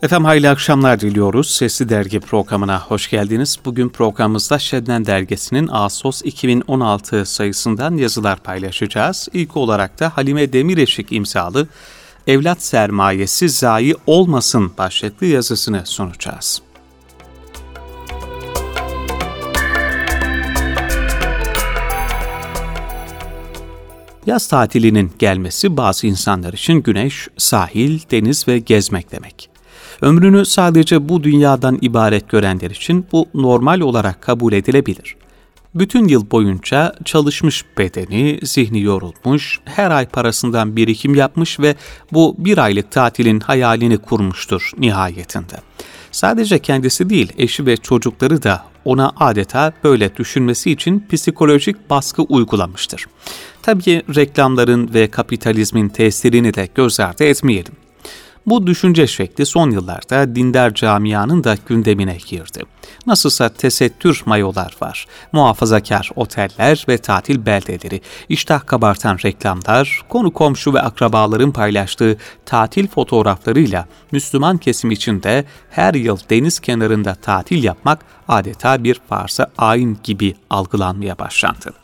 Efendim hayırlı akşamlar diliyoruz. Sesli Dergi programına hoş geldiniz. Bugün programımızda Şebnem Dergisi'nin Ağustos 2016 sayısından yazılar paylaşacağız. İlk olarak da Halime Demireşik imzalı Evlat Sermayesi Zayi Olmasın başlıklı yazısını sunacağız. Yaz tatilinin gelmesi bazı insanlar için güneş, sahil, deniz ve gezmek demek. Ömrünü sadece bu dünyadan ibaret görenler için bu normal olarak kabul edilebilir. Bütün yıl boyunca çalışmış bedeni, zihni yorulmuş, her ay parasından birikim yapmış ve bu bir aylık tatilin hayalini kurmuştur nihayetinde. Sadece kendisi değil, eşi ve çocukları da ona adeta böyle düşünmesi için psikolojik baskı uygulamıştır. Tabii reklamların ve kapitalizmin tesirini de göz ardı etmeyelim. Bu düşünce şekli son yıllarda dindar camianın da gündemine girdi. Nasılsa tesettür mayolar var, muhafazakar oteller ve tatil beldeleri, iştah kabartan reklamlar, konu komşu ve akrabaların paylaştığı tatil fotoğraflarıyla Müslüman kesim için de her yıl deniz kenarında tatil yapmak adeta bir farz-ı ayn gibi algılanmaya başlandı.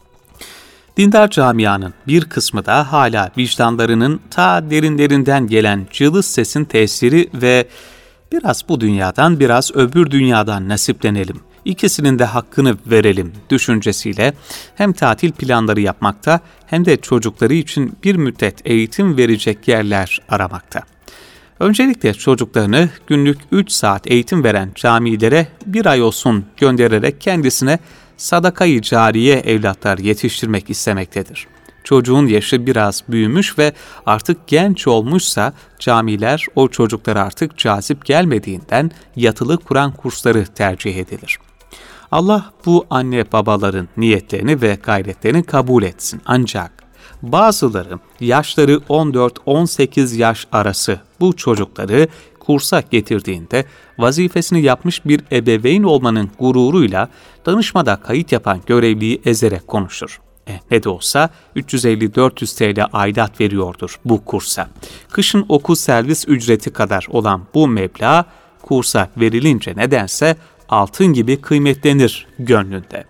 Dindar camianın bir kısmı da hala vicdanlarının ta derinlerinden gelen cılız sesin tesiri ve biraz bu dünyadan biraz öbür dünyadan nasiplenelim, İkisinin de hakkını verelim düşüncesiyle hem tatil planları yapmakta hem de çocukları için bir müddet eğitim verecek yerler aramakta. Öncelikle çocuklarını günlük 3 saat eğitim veren camilere bir ay olsun göndererek kendisine sadaka-i cariye evlatlar yetiştirmek istemektedir. Çocuğun yaşı biraz büyümüş ve artık genç olmuşsa camiler o çocuklara artık cazip gelmediğinden yatılı Kur'an kursları tercih edilir. Allah bu anne babaların niyetlerini ve gayretlerini kabul etsin. Ancak bazıları yaşları 14-18 yaş arası bu çocukları kursa getirdiğinde vazifesini yapmış bir ebeveyn olmanın gururuyla danışmada kayıt yapan görevliyi ezerek konuşur. Ne de olsa 350-400 TL aidat veriyordur bu kursa. Kışın okul servis ücreti kadar olan bu meblağ kursa verilince nedense altın gibi kıymetlenir gönlünde.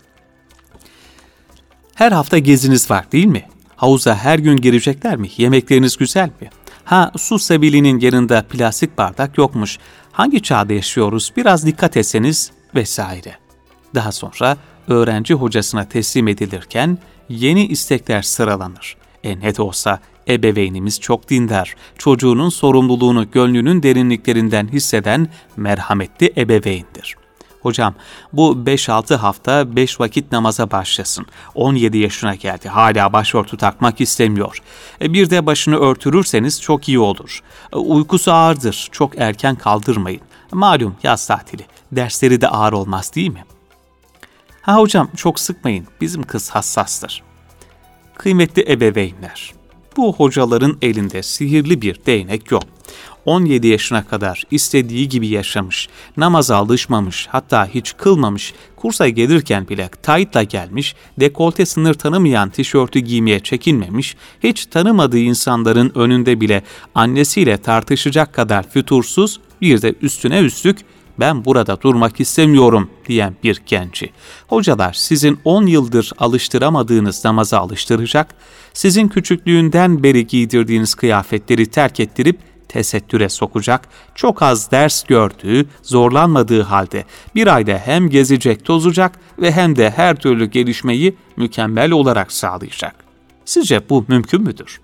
Her hafta geziniz var değil mi? Havuza her gün girecekler mi? Yemekleriniz güzel mi? Su sebilinin yanında plastik bardak yokmuş. Hangi çağda yaşıyoruz? Biraz dikkat etseniz vesaire. Daha sonra öğrenci hocasına teslim edilirken yeni istekler sıralanır. Ne de olsa ebeveynimiz çok dindar, çocuğunun sorumluluğunu gönlünün derinliklerinden hisseden merhametli ebeveyndir. Hocam bu 5-6 hafta 5 vakit namaza başlasın. 17 yaşına geldi, hala başörtü takmak istemiyor. Bir de başını örtürürseniz çok iyi olur. Uykusu ağırdır, çok erken kaldırmayın. Malum yaz tatili, dersleri de ağır olmaz değil mi? Hocam çok sıkmayın, bizim kız hassastır. Kıymetli ebeveynler, bu hocaların elinde sihirli bir değnek yok. 17 yaşına kadar istediği gibi yaşamış, namaza alışmamış, hatta hiç kılmamış, kursa gelirken bile taytla gelmiş, dekolte sınır tanımayan tişörtü giymeye çekinmemiş, hiç tanımadığı insanların önünde bile annesiyle tartışacak kadar fütursuz, bir de üstüne üstlük ben burada durmak istemiyorum diyen bir genci. Hocalar sizin 10 yıldır alıştıramadığınız namaza alıştıracak, sizin küçüklüğünden beri giydirdiğiniz kıyafetleri terk ettirip tesettüre sokacak, çok az ders gördüğü, zorlanmadığı halde bir ayda hem gezecek, tozacak ve hem de her türlü gelişmeyi mükemmel olarak sağlayacak. Sizce bu mümkün müdür?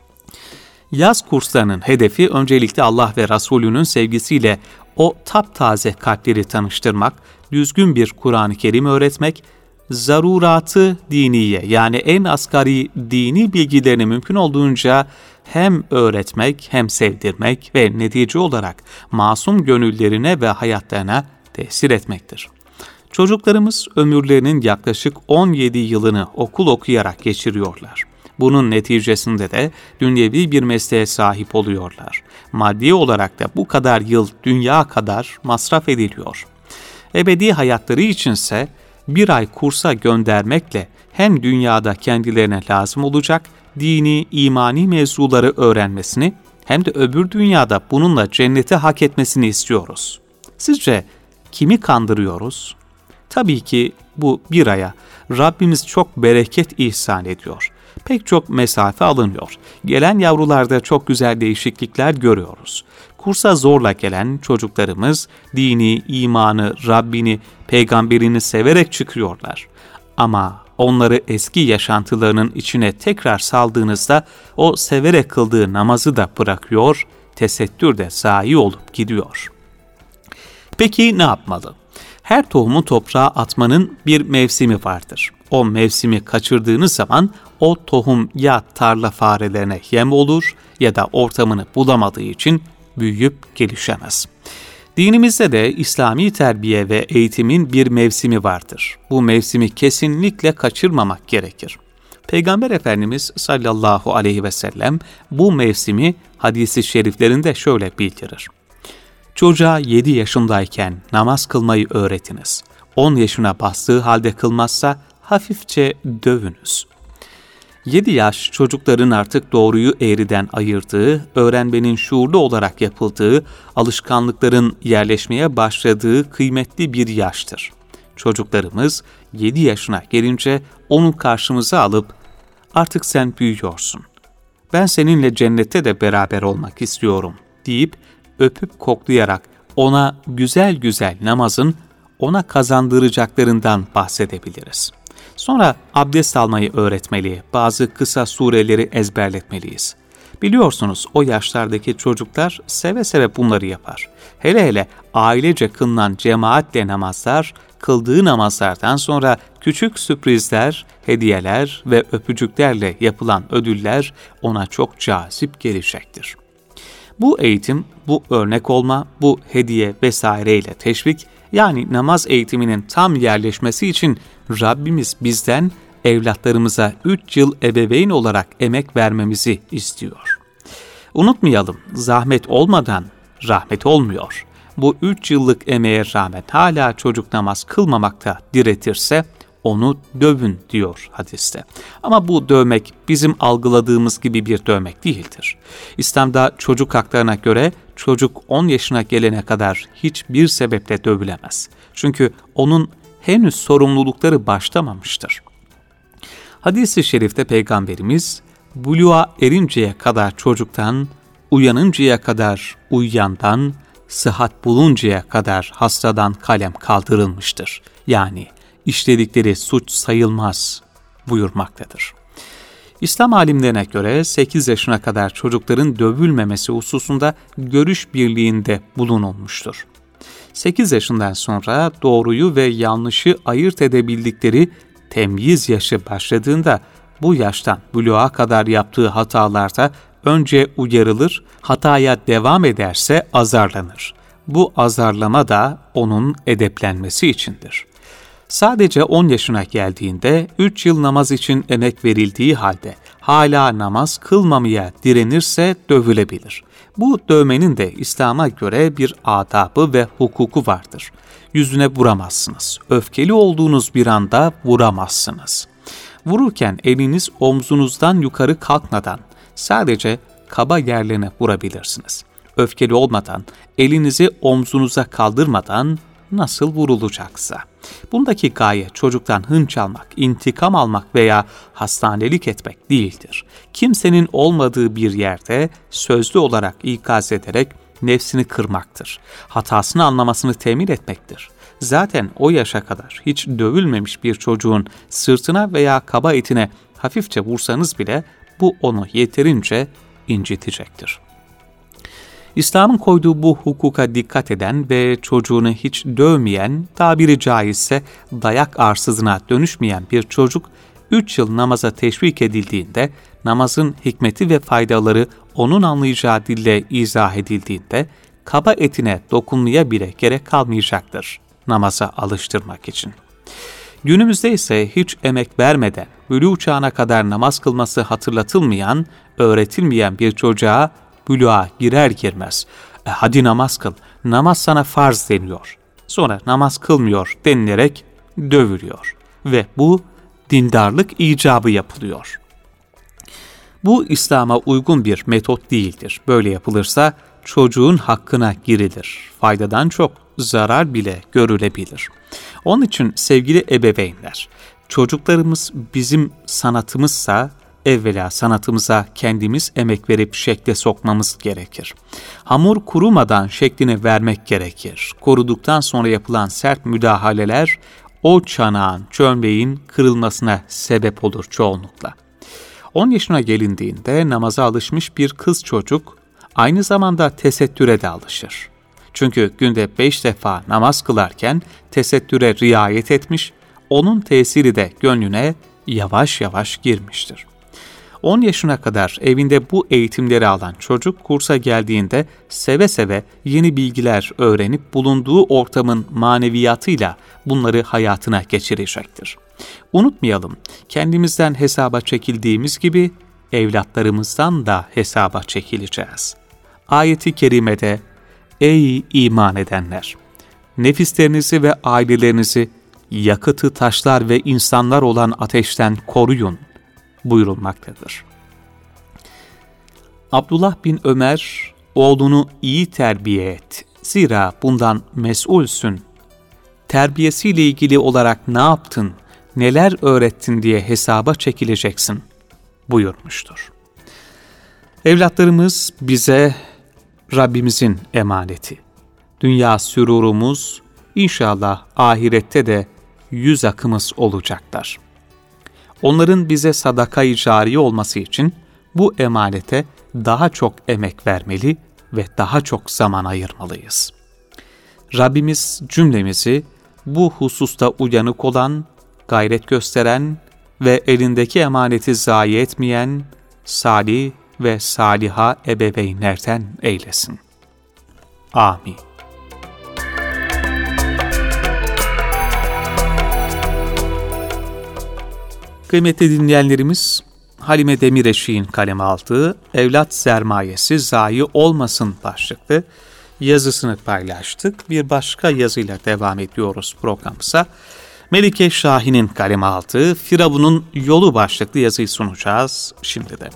Yaz kurslarının hedefi öncelikle Allah ve Resulünün sevgisiyle o taptaze kalpleri tanıştırmak, düzgün bir Kur'an-ı Kerim öğretmek, zaruratı diniye yani en asgari dini bilgilerini mümkün olduğunca hem öğretmek hem sevdirmek ve netice olarak masum gönüllerine ve hayatlarına tesir etmektir. Çocuklarımız ömürlerinin yaklaşık 17 yılını okul okuyarak geçiriyorlar. Bunun neticesinde de dünyevi bir mesleğe sahip oluyorlar. Maddi olarak da bu kadar yıl dünya kadar masraf ediliyor. Ebedi hayatları içinse bir ay kursa göndermekle hem dünyada kendilerine lazım olacak dini, imani mevzuları öğrenmesini hem de öbür dünyada bununla cenneti hak etmesini istiyoruz. Sizce kimi kandırıyoruz? Tabii ki bu bir aya Rabbimiz çok bereket ihsan ediyor. Pek çok mesafe alınıyor. Gelen yavrularda çok güzel değişiklikler görüyoruz. Kursa zorla gelen çocuklarımız dini, imanı, Rabbini, peygamberini severek çıkıyorlar. Ama onları eski yaşantılarının içine tekrar saldığınızda o severek kıldığı namazı da bırakıyor, tesettür de zayi olup gidiyor. Peki ne yapmalı? Her tohumu toprağa atmanın bir mevsimi vardır. O mevsimi kaçırdığınız zaman o tohum ya tarla farelerine yem olur ya da ortamını bulamadığı için büyüyüp gelişemez. Dinimizde de İslami terbiye ve eğitimin bir mevsimi vardır. Bu mevsimi kesinlikle kaçırmamak gerekir. Peygamber Efendimiz sallallahu aleyhi ve sellem bu mevsimi hadis-i şeriflerinde şöyle bildirir. Çocuğa 7 yaşındayken namaz kılmayı öğretiniz. 10 yaşına bastığı halde kılmazsa hafifçe dövünüz. 7 yaş çocukların artık doğruyu eğriden ayırdığı, öğrenmenin şuurlu olarak yapıldığı, alışkanlıkların yerleşmeye başladığı kıymetli bir yaştır. Çocuklarımız 7 yaşına gelince onu karşımıza alıp artık sen büyüyorsun. Ben seninle cennette de beraber olmak istiyorum deyip öpüp koklayarak ona güzel güzel namazın ona kazandıracaklarından bahsedebiliriz. Sonra abdest almayı öğretmeli, bazı kısa sureleri ezberletmeliyiz. Biliyorsunuz o yaşlardaki çocuklar seve seve bunları yapar. Hele hele ailece kılınan cemaatle namazlar, kıldığı namazlardan sonra küçük sürprizler, hediyeler ve öpücüklerle yapılan ödüller ona çok cazip gelecektir. Bu eğitim, bu örnek olma, bu hediye vesaireyle teşvik, yani namaz eğitiminin tam yerleşmesi için Rabbimiz bizden evlatlarımıza 3 yıl ebeveyn olarak emek vermemizi istiyor. Unutmayalım, zahmet olmadan rahmet olmuyor. Bu 3 yıllık emeğe rağmen hala çocuk namaz kılmamakta diretirse onu dövün diyor hadiste. Ama bu dövmek bizim algıladığımız gibi bir dövmek değildir. İslam'da çocuk haklarına göre çocuk 10 yaşına gelene kadar hiçbir sebeple dövülemez. Çünkü onun henüz sorumlulukları başlamamıştır. Hadis-i şerifte Peygamberimiz, buluğa erinceye kadar çocuktan, uyanıncaya kadar uyuyandan, sıhhat buluncaya kadar hastadan kalem kaldırılmıştır. Yani işledikleri suç sayılmaz buyurmaktadır. İslam alimlerine göre 8 yaşına kadar çocukların dövülmemesi hususunda görüş birliğinde bulunulmuştur. 8 yaşından sonra doğruyu ve yanlışı ayırt edebildikleri temyiz yaşı başladığında bu yaştan buluğa kadar yaptığı hatalarda önce uyarılır, hataya devam ederse azarlanır. Bu azarlama da onun edeplenmesi içindir. Sadece 10 yaşına geldiğinde 3 yıl namaz için emek verildiği halde hala namaz kılmamaya direnirse dövülebilir. Bu dövmenin de İslam'a göre bir adabı ve hukuku vardır. Yüzüne vuramazsınız. Öfkeli olduğunuz bir anda vuramazsınız. Vururken eliniz omzunuzdan yukarı kalkmadan sadece kaba yerlerine vurabilirsiniz. Öfkeli olmadan, elinizi omzunuza kaldırmadan nasıl vurulacaksa. Bundaki gaye çocuktan hınç almak, intikam almak veya hastanelik etmek değildir. Kimsenin olmadığı bir yerde sözlü olarak ikaz ederek nefsini kırmaktır. Hatasını anlamasını temin etmektir. Zaten o yaşa kadar hiç dövülmemiş bir çocuğun sırtına veya kaba etine hafifçe vursanız bile bu onu yeterince incitecektir. İslam'ın koyduğu bu hukuka dikkat eden ve çocuğunu hiç dövmeyen, tabiri caizse dayak arsızına dönüşmeyen bir çocuk 3 yıl namaza teşvik edildiğinde, namazın hikmeti ve faydaları onun anlayacağı dille izah edildiğinde, kaba etine dokunmaya bile gerek kalmayacaktır namaza alıştırmak için. Günümüzde ise hiç emek vermeden, buluğ çağına kadar namaz kılması hatırlatılmayan, öğretilmeyen bir çocuğa buluğa girer girmez, hadi namaz kıl, namaz sana farz deniyor. Sonra namaz kılmıyor denilerek dövülüyor ve bu dindarlık icabı yapılıyor. Bu İslam'a uygun bir metot değildir. Böyle yapılırsa çocuğun hakkına girilir. Faydadan çok zarar bile görülebilir. Onun için sevgili ebeveynler, çocuklarımız bizim sanatımızsa evvela sanatımıza kendimiz emek verip şekle sokmamız gerekir. Hamur kurumadan şeklini vermek gerekir. Kuruduktan sonra yapılan sert müdahaleler o çanağın, çömleğin kırılmasına sebep olur çoğunlukla. 10 yaşına gelindiğinde namaza alışmış bir kız çocuk aynı zamanda tesettüre de alışır. Çünkü günde 5 defa namaz kılarken tesettüre riayet etmiş, onun tesiri de gönlüne yavaş yavaş girmiştir. 10 yaşına kadar evinde bu eğitimleri alan çocuk kursa geldiğinde seve seve yeni bilgiler öğrenip bulunduğu ortamın maneviyatıyla bunları hayatına geçirecektir. Unutmayalım, kendimizden hesaba çekildiğimiz gibi evlatlarımızdan da hesaba çekileceğiz. Ayet-i kerimede, "Ey iman edenler! Nefislerinizi ve ailelerinizi yakıtı taşlar ve insanlar olan ateşten koruyun" buyurulmaktadır. Abdullah bin Ömer, "Oğlunu iyi terbiye et, zira bundan mesulsün. Terbiyesiyle ilgili olarak ne yaptın, neler öğrettin diye hesaba çekileceksin" buyurmuştur. Evlatlarımız bize Rabbimizin emaneti. Dünya sürurumuz, inşallah ahirette de yüz akımız olacaklar. Onların bize sadaka-i cariye olması için bu emanete daha çok emek vermeli ve daha çok zaman ayırmalıyız. Rabbimiz cümlemizi bu hususta uyanık olan, gayret gösteren ve elindeki emaneti zayi etmeyen, salih ve saliha ebeveynlerden eylesin. Amin. Kıymetli dinleyenlerimiz, Halime Demireşik'in kaleme aldığı "Evlat sermayesi zayi olmasın" başlıklı yazısını paylaştık. Bir başka yazıyla devam ediyoruz programımıza. Melike Şahin'in kaleme aldığı "Firavun'un yolu" başlıklı yazıyı sunacağız şimdi de.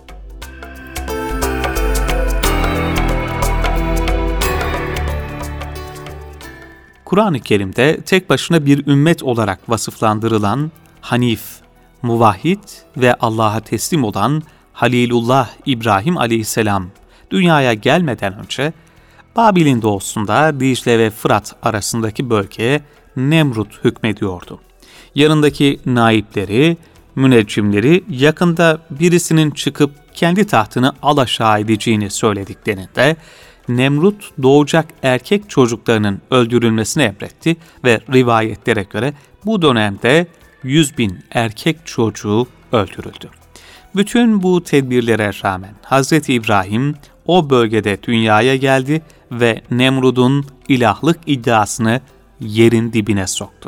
Kur'an-ı Kerim'de tek başına bir ümmet olarak vasıflandırılan Hanif, muvahhid ve Allah'a teslim olan Halilullah İbrahim aleyhisselam dünyaya gelmeden önce Babil'in doğusunda Dicle ve Fırat arasındaki bölgeye Nemrut hükmediyordu. Yanındaki naipleri, müneccimleri yakında birisinin çıkıp kendi tahtını alaşağı edeceğini söylediklerinde Nemrut doğacak erkek çocuklarının öldürülmesini emretti ve rivayetlere göre bu dönemde 100.000 erkek çocuğu öldürüldü. Bütün bu tedbirlere rağmen Hazreti İbrahim o bölgede dünyaya geldi ve Nemrud'un ilahlık iddiasını yerin dibine soktu.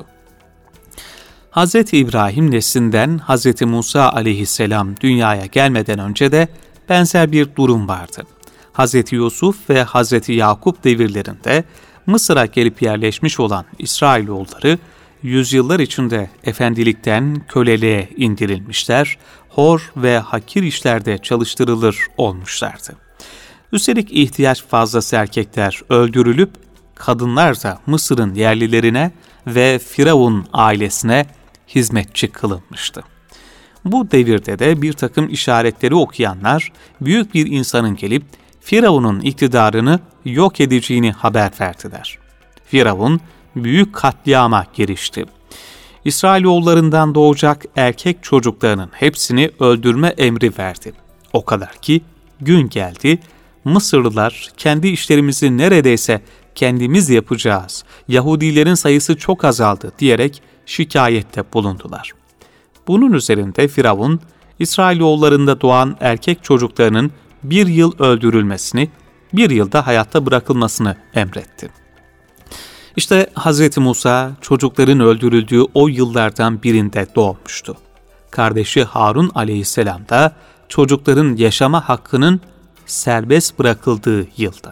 Hazreti İbrahim neslinden Hazreti Musa aleyhisselam dünyaya gelmeden önce de benzer bir durum vardı. Hazreti Yusuf ve Hazreti Yakup devirlerinde Mısır'a gelip yerleşmiş olan İsrailoğulları yüzyıllar içinde efendilikten köleliğe indirilmişler, hor ve hakir işlerde çalıştırılır olmuşlardı. Üstelik ihtiyaç fazlası erkekler öldürülüp kadınlar da Mısır'ın yerlilerine ve Firavun ailesine hizmetçi kılınmıştı. Bu devirde de bir takım işaretleri okuyanlar büyük bir insanın gelip Firavun'un iktidarını yok edeceğini haber verdiler. Firavun büyük katliama girişti. İsrailoğullarından doğacak erkek çocuklarının hepsini öldürme emri verdi. O kadar ki gün geldi, Mısırlılar kendi işlerimizi neredeyse kendimiz yapacağız, Yahudilerin sayısı çok azaldı diyerek şikayette bulundular. Bunun üzerinde Firavun, İsrailoğullarında doğan erkek çocuklarının 1 yıl öldürülmesini, 1 yılda hayatta bırakılmasını emretti. İşte Hz. Musa çocukların öldürüldüğü o yıllardan birinde doğmuştu. Kardeşi Harun aleyhisselam da çocukların yaşama hakkının serbest bırakıldığı yılda.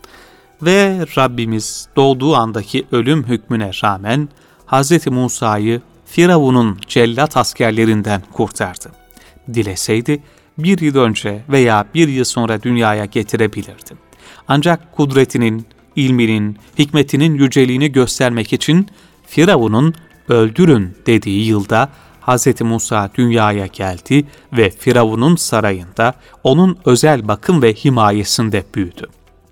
Ve Rabbimiz doğduğu andaki ölüm hükmüne rağmen Hz. Musa'yı Firavun'un cellat askerlerinden kurtardı. Dileseydi bir yıl önce veya bir yıl sonra dünyaya getirebilirdi. Ancak kudretinin, ilminin, hikmetinin yüceliğini göstermek için Firavun'un öldürün dediği yılda Hz. Musa dünyaya geldi ve Firavun'un sarayında onun özel bakım ve himayesinde büyüdü.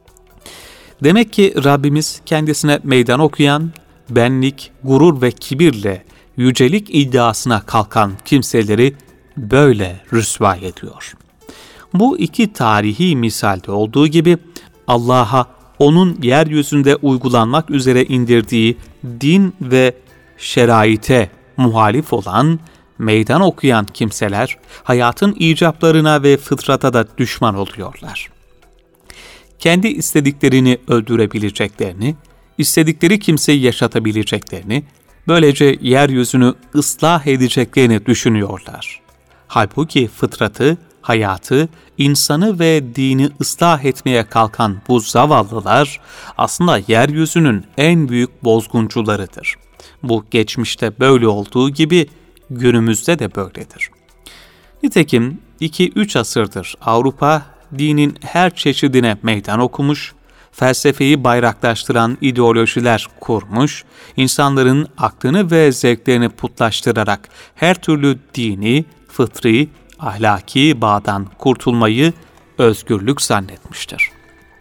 Demek ki Rabbimiz kendisine meydan okuyan, benlik, gurur ve kibirle yücelik iddiasına kalkan kimseleri böyle rüsva ediyor. Bu iki tarihi misalde olduğu gibi Allah'a onun yeryüzünde uygulanmak üzere indirdiği din ve şeraite muhalif olan, meydan okuyan kimseler hayatın icaplarına ve fıtrata da düşman oluyorlar. Kendi istediklerini öldürebileceklerini, istedikleri kimseyi yaşatabileceklerini, böylece yeryüzünü ıslah edeceklerini düşünüyorlar. Halbuki fıtratı, hayatı, insanı ve dini ıslah etmeye kalkan bu zavallılar aslında yeryüzünün en büyük bozguncularıdır. Bu geçmişte böyle olduğu gibi günümüzde de böyledir. Nitekim 2-3 asırdır Avrupa dinin her çeşidine meydan okumuş, felsefeyi bayraklaştıran ideolojiler kurmuş, insanların aklını ve zevklerini putlaştırarak her türlü dini, fıtri, ahlaki bağdan kurtulmayı özgürlük zannetmiştir.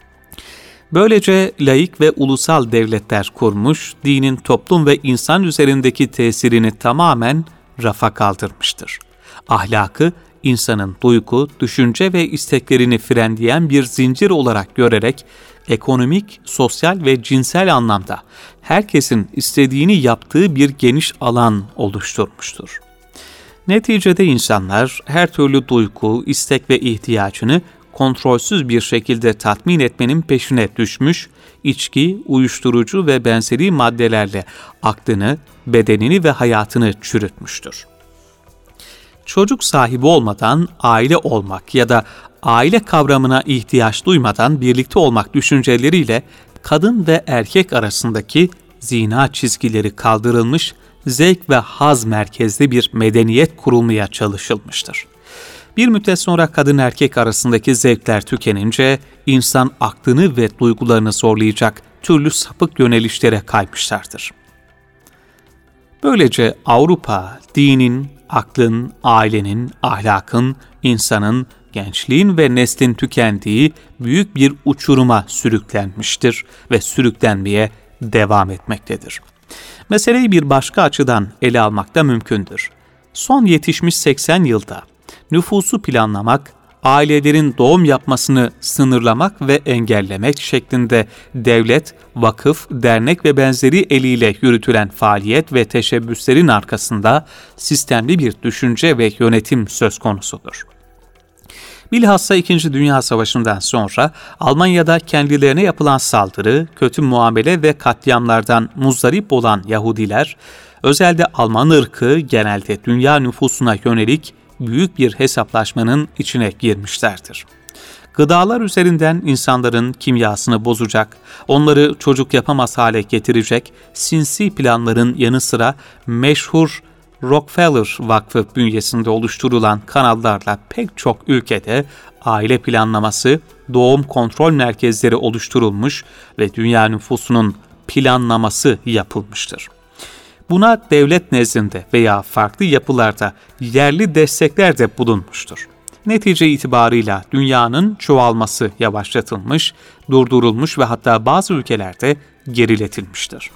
Böylece laik ve ulusal devletler kurmuş, dinin toplum ve insan üzerindeki tesirini tamamen rafa kaldırmıştır. Ahlakı, insanın duygu, düşünce ve isteklerini frenleyen bir zincir olarak görerek, ekonomik, sosyal ve cinsel anlamda herkesin istediğini yaptığı bir geniş alan oluşturmuştur. Neticede insanlar her türlü duygu, istek ve ihtiyacını kontrolsüz bir şekilde tatmin etmenin peşine düşmüş, içki, uyuşturucu ve benzeri maddelerle aklını, bedenini ve hayatını çürütmüştür. Çocuk sahibi olmadan aile olmak ya da aile kavramına ihtiyaç duymadan birlikte olmak düşünceleriyle kadın ve erkek arasındaki zina çizgileri kaldırılmış, zevk ve haz merkezli bir medeniyet kurulmaya çalışılmıştır. Bir müddet sonra kadın erkek arasındaki zevkler tükenince insan aklını ve duygularını zorlayacak türlü sapık yönelişlere kaymışlardır. Böylece Avrupa, dinin, aklın, ailenin, ahlakın, insanın, gençliğin ve neslin tükendiği büyük bir uçuruma sürüklenmiştir ve sürüklenmeye devam etmektedir. Meseleyi bir başka açıdan ele almak da mümkündür. Son yetişmiş 80 yılda nüfusu planlamak, ailelerin doğum yapmasını sınırlamak ve engellemek şeklinde devlet, vakıf, dernek ve benzeri eliyle yürütülen faaliyet ve teşebbüslerin arkasında sistemli bir düşünce ve yönetim söz konusudur. Bilhassa 2. Dünya Savaşı'ndan sonra Almanya'da kendilerine yapılan saldırı, kötü muamele ve katliamlardan muzdarip olan Yahudiler, özelde Alman ırkı genelde dünya nüfusuna yönelik büyük bir hesaplaşmanın içine girmişlerdir. Gıdalar üzerinden insanların kimyasını bozacak, onları çocuk yapamaz hale getirecek sinsi planların yanı sıra meşhur Rockefeller Vakfı bünyesinde oluşturulan kanallarla pek çok ülkede aile planlaması, doğum kontrol merkezleri oluşturulmuş ve dünya nüfusunun planlaması yapılmıştır. Buna devlet nezdinde veya farklı yapılarda yerli destekler de bulunmuştur. Netice itibarıyla dünyanın çoğalması yavaşlatılmış, durdurulmuş ve hatta bazı ülkelerde geriletilmiştir.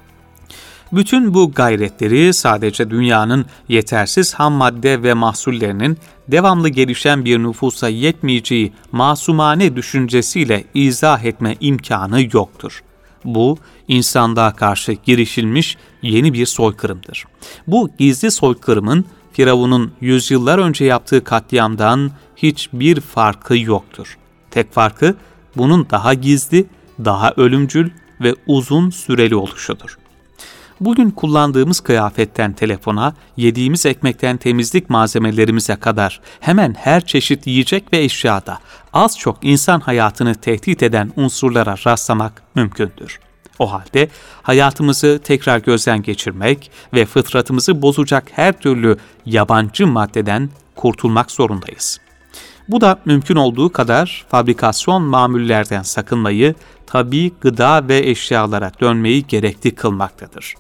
Bütün bu gayretleri sadece dünyanın yetersiz ham madde ve mahsullerinin devamlı gelişen bir nüfusa yetmeyeceği masumane düşüncesiyle izah etme imkanı yoktur. Bu, insanlığa karşı girişilmiş yeni bir soykırımdır. Bu gizli soykırımın Firavun'un yüzyıllar önce yaptığı katliamdan hiçbir farkı yoktur. Tek farkı bunun daha gizli, daha ölümcül ve uzun süreli oluşudur. Bugün kullandığımız kıyafetten telefona, yediğimiz ekmekten temizlik malzemelerimize kadar hemen her çeşit yiyecek ve eşyada az çok insan hayatını tehdit eden unsurlara rastlamak mümkündür. O halde hayatımızı tekrar gözden geçirmek ve fıtratımızı bozacak her türlü yabancı maddeden kurtulmak zorundayız. Bu da mümkün olduğu kadar fabrikasyon mamullerden sakınmayı, tabii gıda ve eşyalara dönmeyi gerekli kılmaktadır.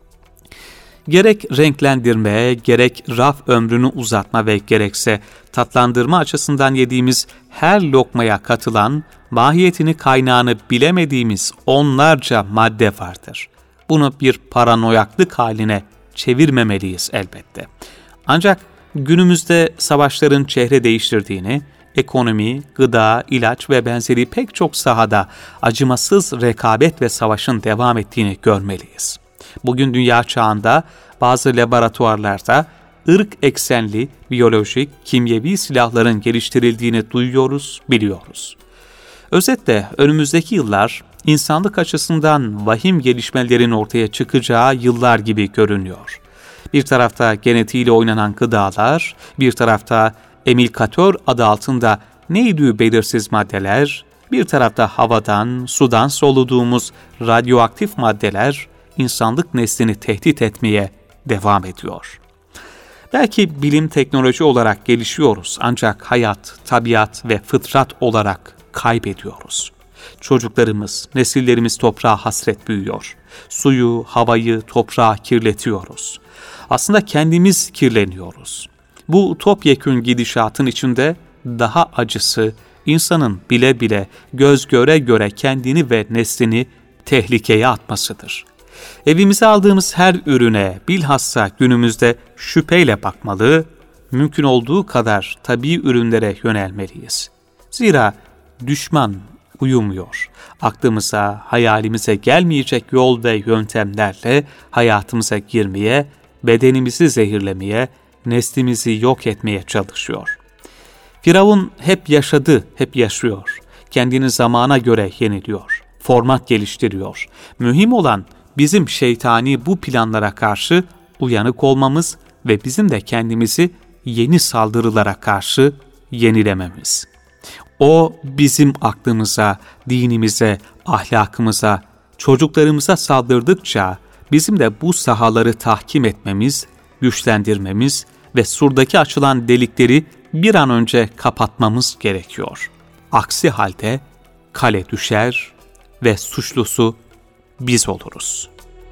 Gerek renklendirme, gerek raf ömrünü uzatma ve gerekse tatlandırma açısından yediğimiz her lokmaya katılan, mahiyetini kaynağını bilemediğimiz onlarca madde vardır. Bunu bir paranoyaklık haline çevirmemeliyiz elbette. Ancak günümüzde savaşların çehre değiştirdiğini, ekonomi, gıda, ilaç ve benzeri pek çok sahada acımasız rekabet ve savaşın devam ettiğini görmeliyiz. Bugün dünya çağında bazı laboratuvarlarda ırk eksenli biyolojik, kimyevi silahların geliştirildiğini duyuyoruz, biliyoruz. Özetle önümüzdeki yıllar insanlık açısından vahim gelişmelerin ortaya çıkacağı yıllar gibi görünüyor. Bir tarafta genetiğiyle oynanan gıdalar, bir tarafta emilkatör adı altında neydi belirsiz maddeler, bir tarafta havadan, sudan soluduğumuz radyoaktif maddeler insanlık neslini tehdit etmeye devam ediyor. Belki bilim teknoloji olarak gelişiyoruz ancak hayat, tabiat ve fıtrat olarak kaybediyoruz. Çocuklarımız, nesillerimiz toprağa hasret büyüyor. Suyu, havayı, toprağı kirletiyoruz. Aslında kendimiz kirleniyoruz. Bu topyekün gidişatın içinde daha acısı, insanın bile bile, göz göre göre kendini ve neslini tehlikeye atmasıdır. Evimize aldığımız her ürüne, bilhassa günümüzde şüpheyle bakmalı, mümkün olduğu kadar tabii ürünlere yönelmeliyiz. Zira düşman uyumuyor. Aklımıza, hayalimize gelmeyecek yol ve yöntemlerle hayatımıza girmeye, bedenimizi zehirlemeye, neslimizi yok etmeye çalışıyor. Firavun hep yaşadı, hep yaşıyor. Kendini zamana göre yeniliyor. Format geliştiriyor. Mühim olan bizim şeytani bu planlara karşı uyanık olmamız ve bizim de kendimizi yeni saldırılara karşı yenilememiz. O bizim aklımıza, dinimize, ahlakımıza, çocuklarımıza saldırdıkça bizim de bu sahaları tahkim etmemiz, güçlendirmemiz ve surdaki açılan delikleri bir an önce kapatmamız gerekiyor. Aksi halde kale düşer ve suçlusu biz oluruz.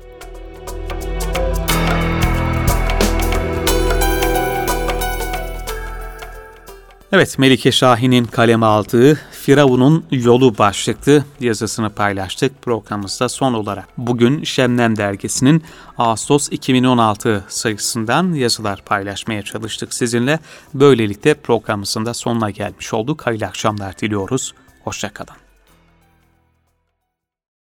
Evet, Melike Şahin'in kaleme aldığı Firavun'un Yolu başlıklı yazısını paylaştık programımızda son olarak. Bugün Şebnem dergisinin Ağustos 2016 sayısından yazılar paylaşmaya çalıştık sizinle. Böylelikle programımızın da sonuna gelmiş olduk. Hayırlı akşamlar diliyoruz. Hoşça kalın.